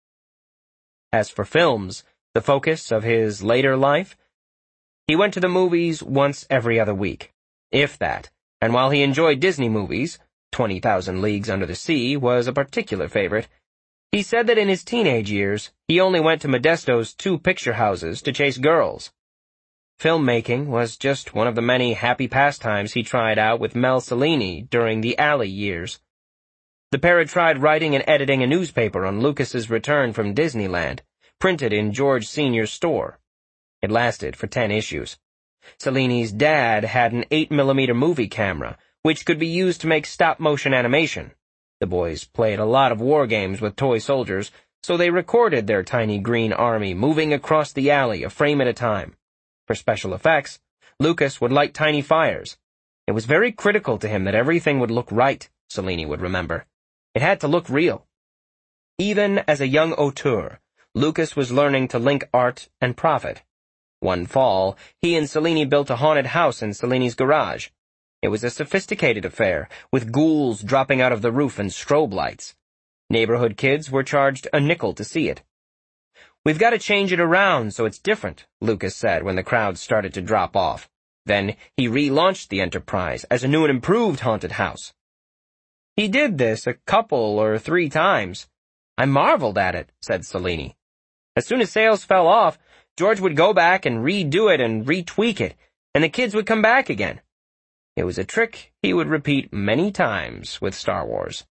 As for films, the focus of his later life, he went to the movies once every other week, if that, and while he enjoyed Disney movies, 20,000 Leagues Under the Sea was a particular favorite, he said that in his teenage years, he only went to Modesto's 2 picture houses to chase girls. Filmmaking was just one of the many happy pastimes he tried out with Mel Cellini during the Alley years. The pair had tried writing and editing a newspaper on Lucas's return from Disneyland, printed in George Sr.'s store. It lasted for 10 issues. Cellini's dad had an 8mm movie camera, which could be used to make stop-motion animation. The boys played a lot of war games with toy soldiers, so they recorded their tiny green army moving across the alley a frame at a time. For special effects, Lucas would light tiny fires. It was very critical to him that everything would look right, Cellini would remember. It had to look real. Even as a young auteur, Lucas was learning to link art and profit. One fall, he and Cellini built a haunted house in Cellini's garage. It was a sophisticated affair, with ghouls dropping out of the roof and strobe lights. Neighborhood kids were charged a nickel to see it. "We've got to change it around so it's different," Lucas said when the crowd started to drop off. Then he relaunched the enterprise as a new and improved haunted house. He did this a couple or 3 times. "I marveled at it," said Cellini. "As soon as sales fell off, George would go back and redo it and retweak it, and the kids would come back again." It was a trick he would repeat many times with Star Wars.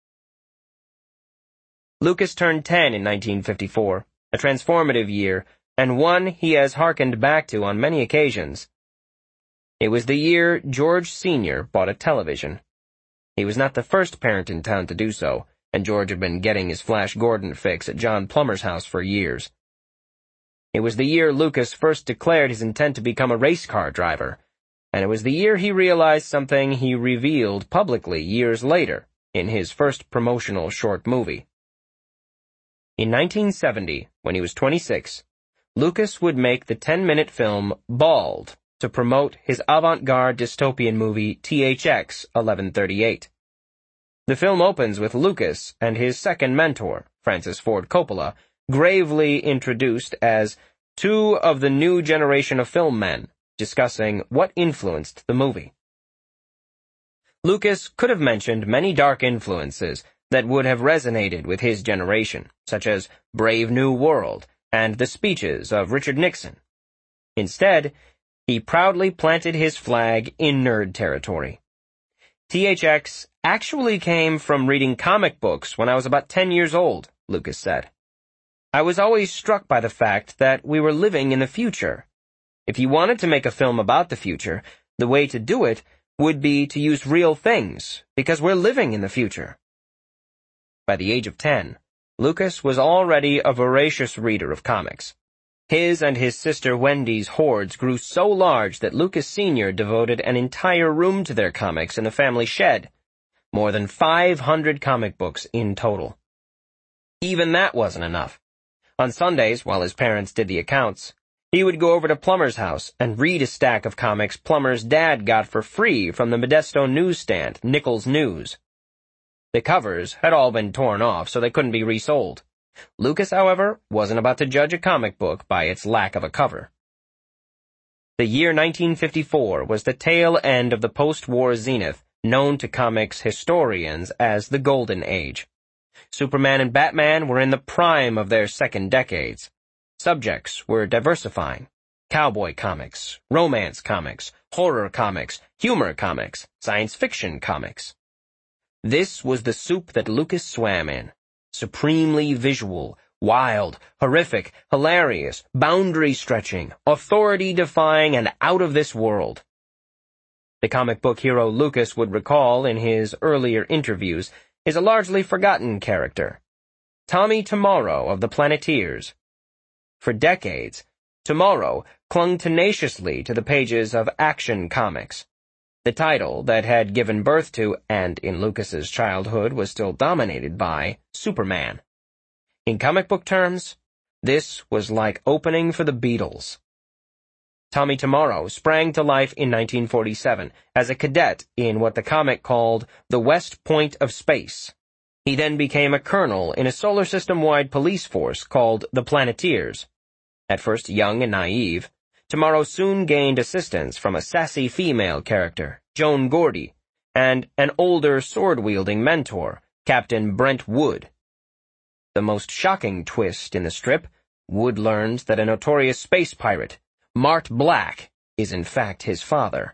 Lucas turned 10 in 1954, a transformative year, and one he has hearkened back to on many occasions. It was the year George Sr. bought a television. He was not the first parent in town to do so, and George had been getting his Flash Gordon fix at John Plummer's house for years. It was the year Lucas first declared his intent to become a race car driver, and it was the year he realized something he revealed publicly years later in his first promotional short movie. In 1970, when he was 26, Lucas would make the 10-minute film Bald to promote his avant-garde dystopian movie THX 1138. The film opens with Lucas and his second mentor, Francis Ford Coppola, gravely introduced as 2 of the new generation of film men, discussing what influenced the movie. Lucas could have mentioned many dark influences that would have resonated with his generation, such as Brave New World and the speeches of Richard Nixon. Instead, he proudly planted his flag in nerd territory. THX actually came from reading comic books when I was about 10 years old, Lucas said. I was always struck by the fact that we were living in the future. If you wanted to make a film about the future, the way to do it would be to use real things, because we're living in the future. By the age of 10, Lucas was already a voracious reader of comics. His and his sister Wendy's hoards grew so large that Lucas Sr. devoted an entire room to their comics in the family shed. More than 500 comic books in total. Even that wasn't enough. On Sundays, while his parents did the accounts, He would go over to Plummer's house and read a stack of comics Plummer's dad got for free from the Modesto newsstand, Nichols News. The covers had all been torn off, so they couldn't be resold. Lucas, however, wasn't about to judge a comic book by its lack of a cover. The year 1954 was the tail end of the post-war zenith, known to comics historians as the Golden Age. Superman and Batman were in the prime of their second decades. Subjects were diversifying. Cowboy comics, romance comics, horror comics, humor comics, science fiction comics. This was the soup that Lucas swam in. Supremely visual, wild, horrific, hilarious, boundary-stretching, authority-defying, and out of this world. The comic book hero Lucas would recall in his earlier interviews is a largely forgotten character. Tommy Tomorrow of the Planeteers. For decades, Tomorrow clung tenaciously to the pages of Action Comics. The title that had given birth to, and in Lucas's childhood was still dominated by, Superman. In comic book terms, this was like opening for the Beatles. Tommy Tomorrow sprang to life in 1947 as a cadet in what the comic called the West Point of Space. He then became a colonel in a solar system-wide police force called the Planeteers. At first young and naive, Tomorrow soon gained assistance from a sassy female character, Joan Gordy, and an older sword-wielding mentor, Captain Brent Wood. The most shocking twist in the strip, Wood learns that a notorious space pirate, Mart Black, is in fact his father.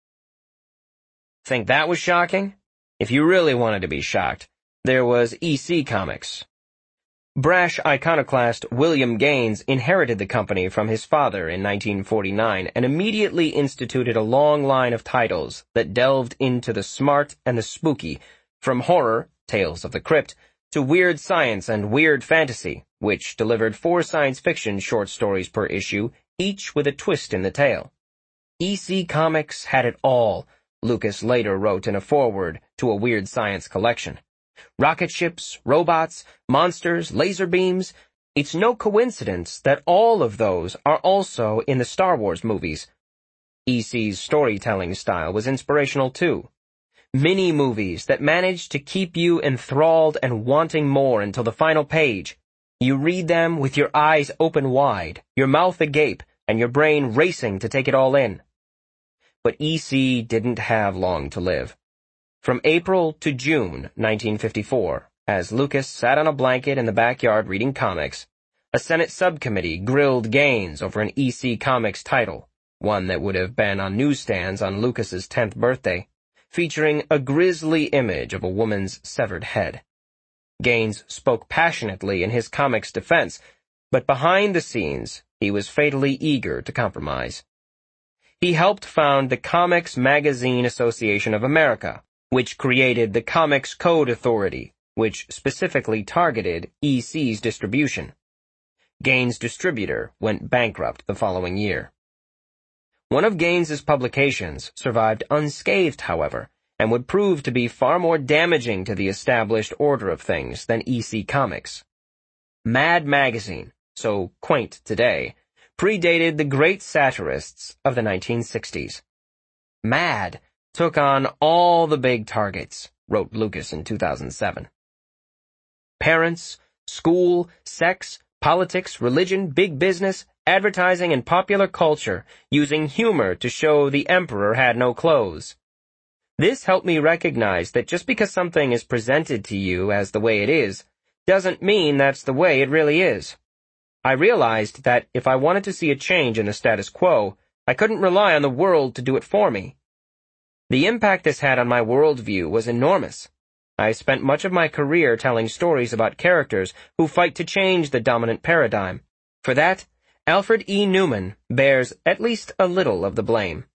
Think that was shocking? If you really wanted to be shocked, there was EC Comics. Brash iconoclast William Gaines inherited the company from his father in 1949 and immediately instituted a long line of titles that delved into the smart and the spooky, from horror, Tales of the Crypt, to weird science and weird fantasy, which delivered 4 science fiction short stories per issue, each with a twist in the tale. EC Comics had it all, Lucas later wrote in a foreword to a weird science collection. Rocket ships, robots, monsters, laser beams. It's no coincidence that all of those are also in the Star Wars movies. EC's storytelling style was inspirational too. Mini-movies that managed to keep you enthralled and wanting more until the final page. You read them with your eyes open wide, your mouth agape, and your brain racing to take it all in. But EC didn't have long to live. From April to June 1954, as Lucas sat on a blanket in the backyard reading comics, a Senate subcommittee grilled Gaines over an EC Comics title, one that would have been on newsstands on Lucas's 10th birthday, featuring a grisly image of a woman's severed head. Gaines spoke passionately in his comics' defense, but behind the scenes, he was fatally eager to compromise. He helped found the Comics Magazine Association of America, which created the Comics Code Authority, which specifically targeted EC's distribution. Gaines' distributor went bankrupt the following year. One of Gaines's publications survived unscathed, however, and would prove to be far more damaging to the established order of things than EC Comics. Mad Magazine, so quaint today, predated the great satirists of the 1960s. Mad took on all the big targets, wrote Lucas in 2007. Parents, school, sex, politics, religion, big business, advertising, and popular culture, using humor to show the emperor had no clothes. This helped me recognize that just because something is presented to you as the way it is, doesn't mean that's the way it really is. I realized that if I wanted to see a change in the status quo, I couldn't rely on the world to do it for me. The impact this had on my worldview was enormous. I spent much of my career telling stories about characters who fight to change the dominant paradigm. For that, Alfred E. Neuman bears at least a little of the blame.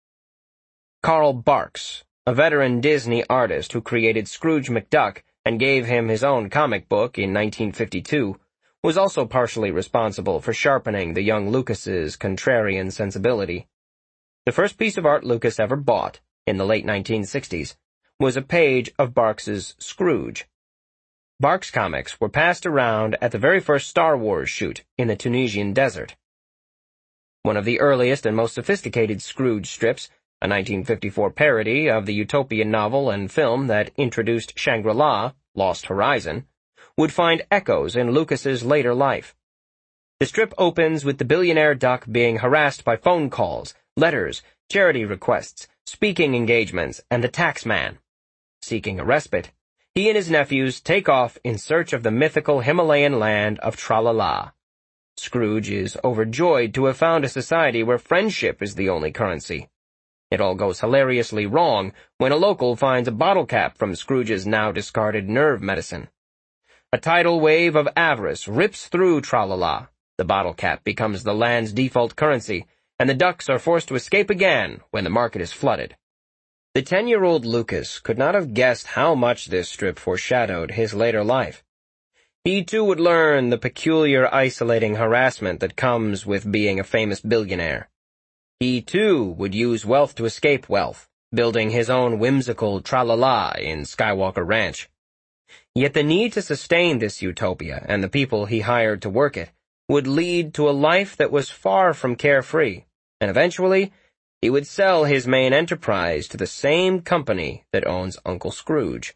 Carl Barks, a veteran Disney artist who created Scrooge McDuck and gave him his own comic book in 1952, was also partially responsible for sharpening the young Lucas's contrarian sensibility. The first piece of art Lucas ever bought, in the late 1960s, was a page of Barks's Scrooge. Barks comics were passed around at the very first Star Wars shoot in the Tunisian desert. one of the earliest and most sophisticated Scrooge strips, a 1954 parody of the utopian novel and film that introduced Shangri-La, Lost Horizon, would find echoes in Lucas's later life. The strip opens with the billionaire duck being harassed by phone calls, letters, charity requests, speaking engagements, and the tax man. Seeking a respite, he and his nephews take off in search of the mythical Himalayan land of Tra-la-la. Scrooge is overjoyed to have found a society where friendship is the only currency. It all goes hilariously wrong when a local finds a bottle cap from Scrooge's now-discarded nerve medicine. A tidal wave of avarice rips through Tra-la-la. The bottle cap becomes the land's default currency, and the ducks are forced to escape again when the market is flooded. The 10-year-old Lucas could not have guessed how much this strip foreshadowed his later life. He too would learn the peculiar isolating harassment that comes with being a famous billionaire. He too would use wealth to escape wealth, building his own whimsical tra-la-la in Skywalker Ranch. Yet the need to sustain this utopia and the people he hired to work it would lead to a life that was far from carefree, and eventually he would sell his main enterprise to the same company that owns Uncle Scrooge.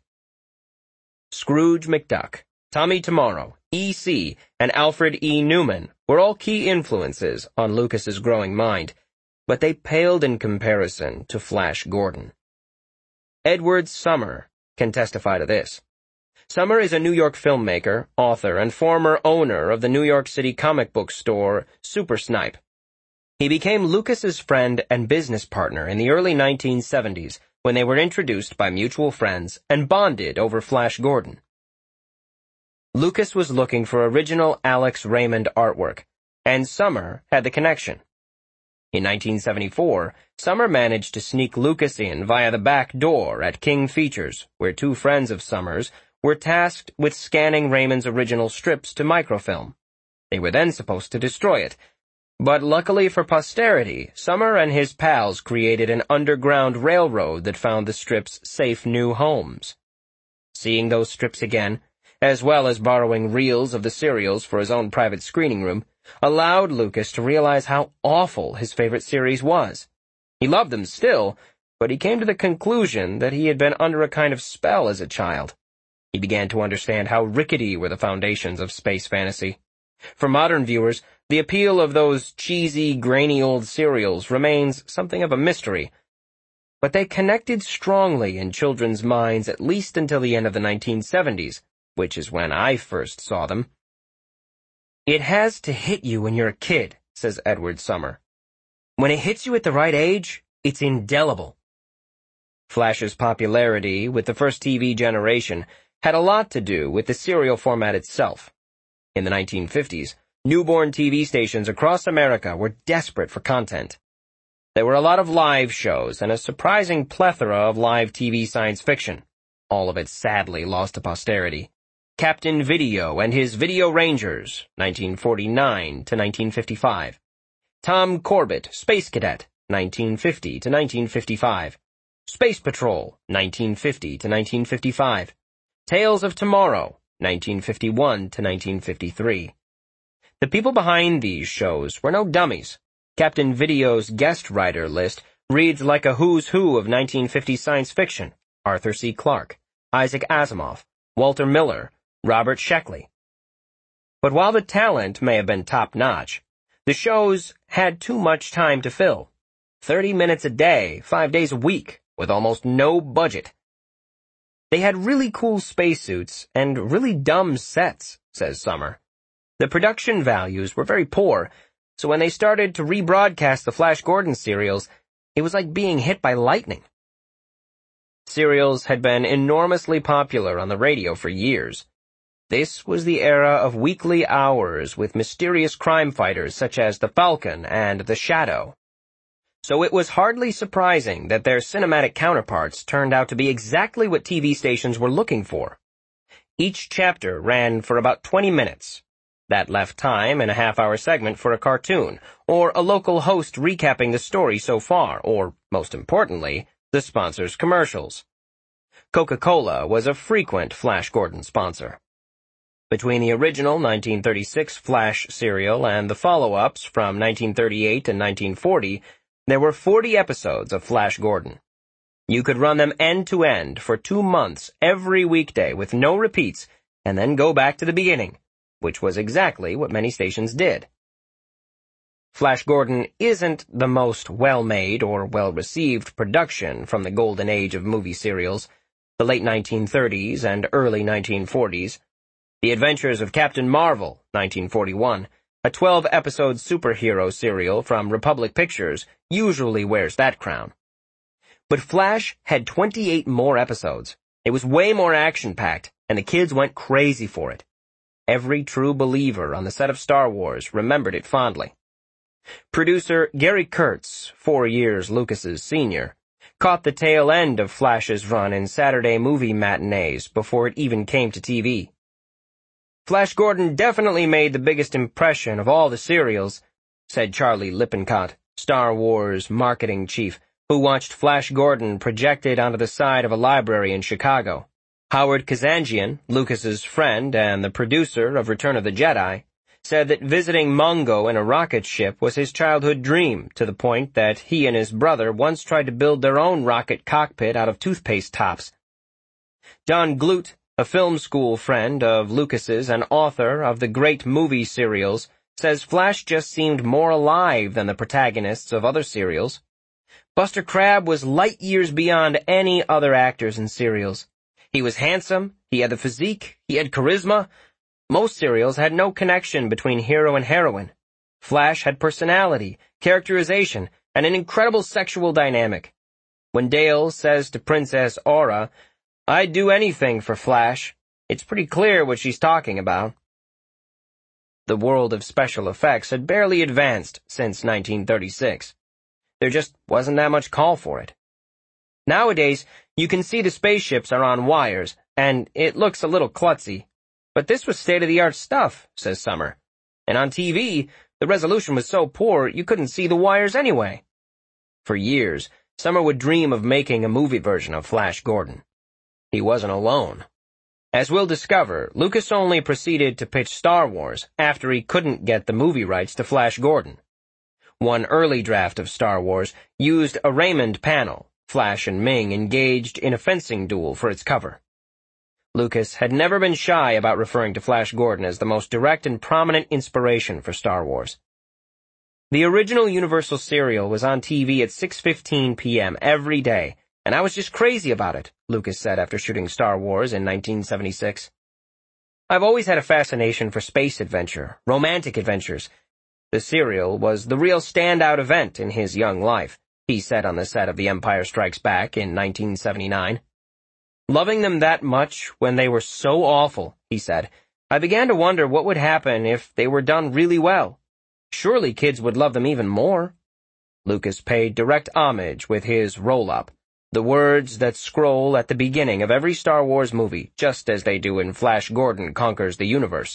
Scrooge McDuck, Tommy Tomorrow, E.C., and Alfred E. Newman were all key influences on Lucas's growing mind, but they paled in comparison to Flash Gordon. Edward Summer can testify to this. Summer is a New York filmmaker, author, and former owner of the New York City comic book store Super Snipe. He became Lucas's friend and business partner in the early 1970s when they were introduced by mutual friends and bonded over Flash Gordon. Lucas was looking for original Alex Raymond artwork, and Summer had the connection. In 1974, Summer managed to sneak Lucas in via the back door at King Features, where two friends of Summer's were tasked with scanning Raymond's original strips to microfilm. They were then supposed to destroy it, but luckily for posterity, Summer and his pals created an underground railroad that found the strips safe new homes. Seeing those strips again, as well as borrowing reels of the serials for his own private screening room, allowed Lucas to realize how awful his favorite series was. He loved them still, but he came to the conclusion that he had been under a kind of spell as a child. He began to understand how rickety were the foundations of space fantasy. For modern viewers, the appeal of those cheesy, grainy old serials remains something of a mystery, but they connected strongly in children's minds at least until the end of the 1970s, which is when I first saw them. "It has to hit you when you're a kid," says Edward Summer. "When it hits you at the right age, it's indelible." Flash's popularity with the first TV generation had a lot to do with the serial format itself. In the 1950s, newborn TV stations across America were desperate for content. There were a lot of live shows and a surprising plethora of live TV science fiction, all of it sadly lost to posterity. Captain Video and his Video Rangers, 1949 to 1955. Tom Corbett, Space Cadet, 1950 to 1955. Space Patrol, 1950 to 1955. Tales of Tomorrow, 1951 to 1953. The people behind these shows were no dummies. Captain Video's guest writer list reads like a who's who of 1950 science fiction: Arthur C. Clarke, Isaac Asimov, Walter Miller, Robert Sheckley. But while the talent may have been top-notch, the shows had too much time to fill. 30 minutes a day, 5 days a week, with almost no budget. They had really cool spacesuits and really dumb sets, says Summer. The production values were very poor, so when they started to rebroadcast the Flash Gordon serials, it was like being hit by lightning. Serials had been enormously popular on the radio for years. This was the era of weekly hours with mysterious crime fighters such as the Falcon and the Shadow. So it was hardly surprising that their cinematic counterparts turned out to be exactly what TV stations were looking for. Each chapter ran for about 20 minutes. That left time in a half-hour segment for a cartoon, or a local host recapping the story so far, or, most importantly, the sponsor's commercials. Coca-Cola was a frequent Flash Gordon sponsor. Between the original 1936 Flash serial and the follow-ups from 1938 and 1940, there were 40 episodes of Flash Gordon. You could run them end to end for 2 months every weekday with no repeats, and then go back to the beginning, which was exactly what many stations did. Flash Gordon isn't the most well-made or well-received production from the golden age of movie serials, the late 1930s and early 1940s. The Adventures of Captain Marvel, 1941, a 12-episode superhero serial from Republic Pictures, usually wears that crown. But Flash had 28 more episodes. It was way more action-packed, and the kids went crazy for it. Every true believer on the set of Star Wars remembered it fondly. Producer Gary Kurtz, 4 years Lucas's senior, caught the tail end of Flash's run in Saturday movie matinees before it even came to TV. Flash Gordon definitely made the biggest impression of all the serials, said Charlie Lippincott, Star Wars marketing chief, who watched Flash Gordon projected onto the side of a library in Chicago. Howard Kazanjian, Lucas's friend and the producer of Return of the Jedi, said that visiting Mongo in a rocket ship was his childhood dream, to the point that he and his brother once tried to build their own rocket cockpit out of toothpaste tops. Don Glut, a film school friend of Lucas's and author of the great movie serials, says Flash just seemed more alive than the protagonists of other serials. Buster Crabbe was light years beyond any other actors in serials. He was handsome, he had the physique, he had charisma. Most serials had no connection between hero and heroine. Flash had personality, characterization, and an incredible sexual dynamic. When Dale says to Princess Aura, "I'd do anything for Flash," it's pretty clear what she's talking about. The world of special effects had barely advanced since 1936. There just wasn't that much call for it. Nowadays, you can see the spaceships are on wires, and it looks a little klutzy. But this was state-of-the-art stuff, says Summer. And on TV, the resolution was so poor you couldn't see the wires anyway. For years, Summer would dream of making a movie version of Flash Gordon. He wasn't alone. As we'll discover, Lucas only proceeded to pitch Star Wars after he couldn't get the movie rights to Flash Gordon. One early draft of Star Wars used a Raymond panel. Flash and Ming engaged in a fencing duel for its cover. Lucas had never been shy about referring to Flash Gordon as the most direct and prominent inspiration for Star Wars. The original Universal serial was on TV at 6:15 p.m. every day, and I was just crazy about it, Lucas said after shooting Star Wars in 1976. I've always had a fascination for space adventure, romantic adventures. The serial was the real standout event in his young life, he said on the set of The Empire Strikes Back in 1979. Loving them that much when they were so awful, he said, I began to wonder what would happen if they were done really well. Surely kids would love them even more. Lucas paid direct homage with his roll-up, the words that scroll at the beginning of every Star Wars movie, just as they do in Flash Gordon Conquers the Universe.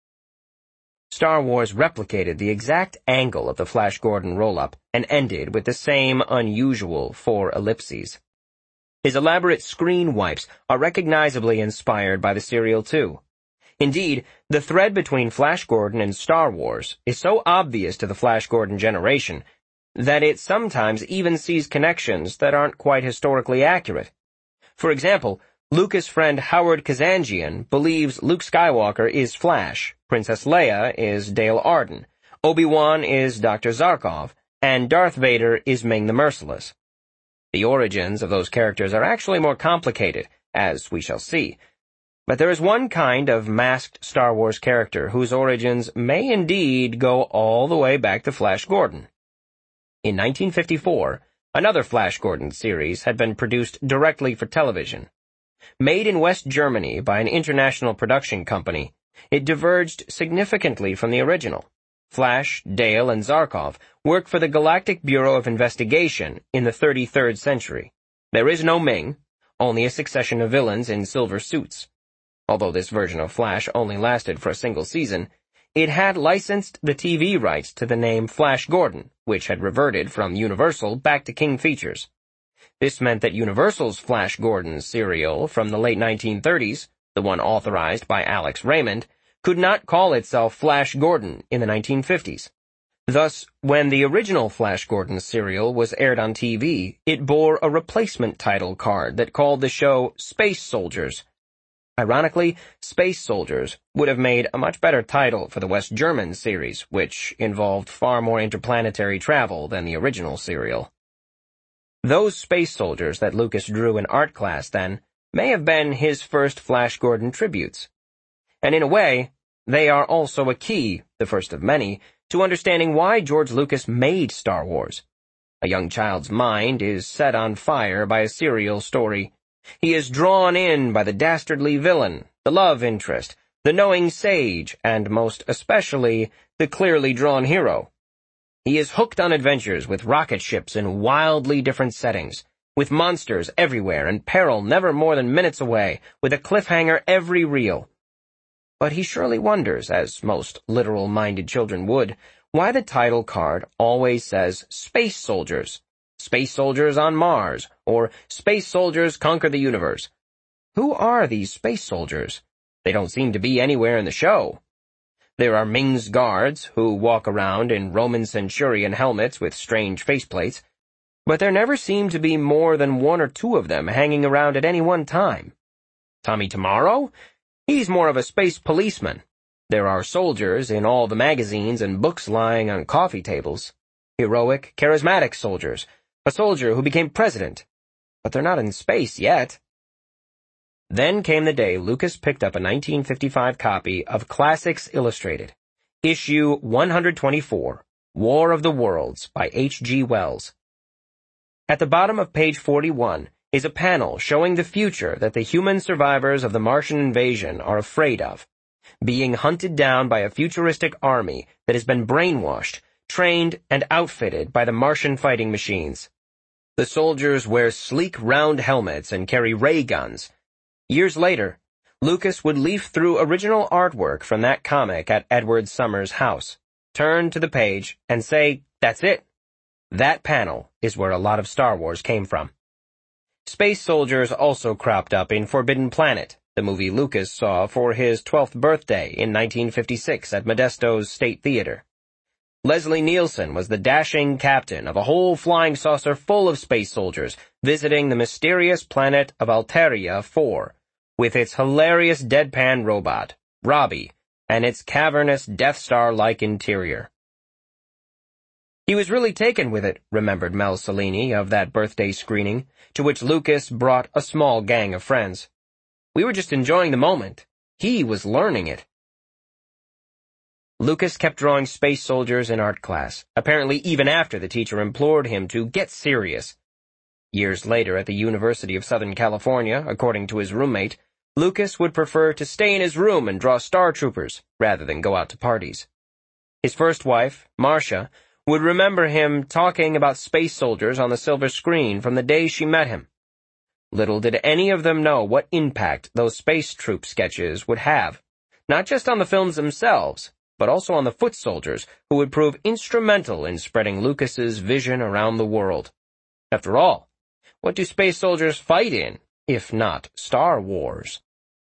Star Wars replicated the exact angle of the Flash Gordon roll-up and ended with the same unusual 4 ellipses. His elaborate screen wipes are recognizably inspired by the serial too. Indeed, the thread between Flash Gordon and Star Wars is so obvious to the Flash Gordon generation that it sometimes even sees connections that aren't quite historically accurate. For example, Lucas' friend Howard Kazanjian believes Luke Skywalker is Flash, Princess Leia is Dale Arden, Obi-Wan is Dr. Zarkov, and Darth Vader is Ming the Merciless. The origins of those characters are actually more complicated, as we shall see. But there is one kind of masked Star Wars character whose origins may indeed go all the way back to Flash Gordon. In 1954, another Flash Gordon series had been produced directly for television. Made in West Germany by an international production company, it diverged significantly from the original. Flash, Dale, and Zarkov work for the Galactic Bureau of Investigation in the 33rd century. There is no Ming, only a succession of villains in silver suits. Although this version of Flash only lasted for a single season, it had licensed the TV rights to the name Flash Gordon, which had reverted from Universal back to King Features. This meant that Universal's Flash Gordon serial from the late 1930s, the one authorized by Alex Raymond, could not call itself Flash Gordon in the 1950s. Thus, when the original Flash Gordon serial was aired on TV, it bore a replacement title card that called the show Space Soldiers. Ironically, Space Soldiers would have made a much better title for the West German series, which involved far more interplanetary travel than the original serial. Those space soldiers that Lucas drew in art class then may have been his first Flash Gordon tributes. And in a way, they are also a key, the first of many, to understanding why George Lucas made Star Wars. A young child's mind is set on fire by a serial story. He is drawn in by the dastardly villain, the love interest, the knowing sage, and most especially, the clearly drawn hero. He is hooked on adventures with rocket ships in wildly different settings, with monsters everywhere and peril never more than minutes away, with a cliffhanger every reel. But he surely wonders, as most literal-minded children would, why the title card always says Space Soldiers. Space Soldiers on Mars, or Space Soldiers Conquer the Universe. Who are these space soldiers? They don't seem to be anywhere in the show. There are Ming's guards, who walk around in Roman centurion helmets with strange faceplates, but there never seem to be more than one or two of them hanging around at any one time. Tommy Tomorrow? He's more of a space policeman. There are soldiers in all the magazines and books lying on coffee tables. Heroic, charismatic soldiers. A soldier who became president. But they're not in space yet. Then came the day Lucas picked up a 1955 copy of Classics Illustrated, issue 124, War of the Worlds by H.G. Wells. At the bottom of page 41 is a panel showing the future that the human survivors of the Martian invasion are afraid of, being hunted down by a futuristic army that has been brainwashed, trained, and outfitted by the Martian fighting machines. The soldiers wear sleek round helmets and carry ray guns. Years later, Lucas would leaf through original artwork from that comic at Edward Summers' house, turn to the page, and say, "That's it." That panel is where a lot of Star Wars came from. Space Soldiers also cropped up in Forbidden Planet, the movie Lucas saw for his 12th birthday in 1956 at Modesto's State Theater. Leslie Nielsen was the dashing captain of a whole flying saucer full of space soldiers visiting the mysterious planet of Altaria 4, with its hilarious deadpan robot, Robbie, and its cavernous Death Star-like interior. He was really taken with it, remembered Mel Salini of that birthday screening, to which Lucas brought a small gang of friends. We were just enjoying the moment. He was learning it. Lucas kept drawing space soldiers in art class, apparently even after the teacher implored him to get serious. Years later at the University of Southern California, according to his roommate, Lucas would prefer to stay in his room and draw Star Troopers, rather than go out to parties. His first wife, Marcia, would remember him talking about space soldiers on the silver screen from the day she met him. Little did any of them know what impact those space troop sketches would have, not just on the films themselves, but also on the foot soldiers who would prove instrumental in spreading Lucas's vision around the world. After all, what do space soldiers fight in, if not Star Wars?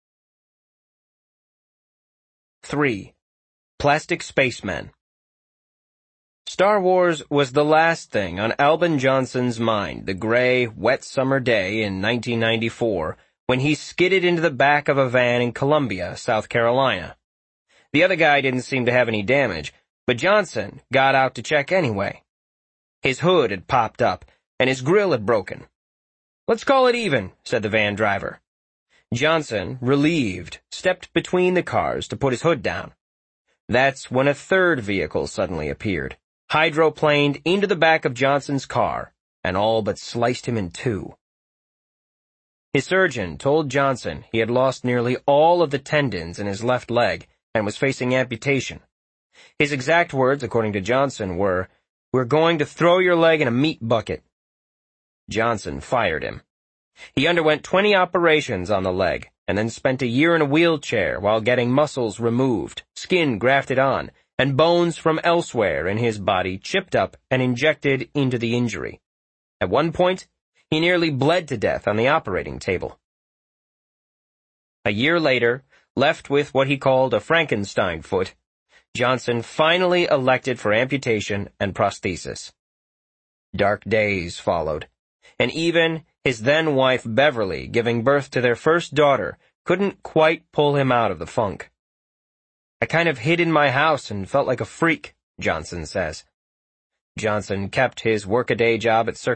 3. Plastic Spacemen. Star Wars was the last thing on Albin Johnson's mind the gray, wet summer day in 1994 when he skidded into the back of a van in Columbia, South Carolina. The other guy didn't seem to have any damage, but Johnson got out to check anyway. His hood had popped up, and his grill had broken. "Let's call it even," said the van driver. Johnson, relieved, stepped between the cars to put his hood down. That's when a third vehicle suddenly appeared, hydroplaned into the back of Johnson's car, and all but sliced him in two. His surgeon told Johnson he had lost nearly all of the tendons in his left leg, and was facing amputation. His exact words, according to Johnson, were, "We're going to throw your leg in a meat bucket." Johnson fired him. He underwent 20 operations on the leg, and then spent a year in a wheelchair while getting muscles removed, skin grafted on, and bones from elsewhere in his body chipped up and injected into the injury. At one point, he nearly bled to death on the operating table. A year later, Left with what he called a Frankenstein foot, Johnson finally elected for amputation and prosthesis. Dark days followed, and even his then-wife Beverly, giving birth to their first daughter, couldn't quite pull him out of the funk. "I kind of hid in my house and felt like a freak," Johnson says. Johnson kept his workaday job at Circus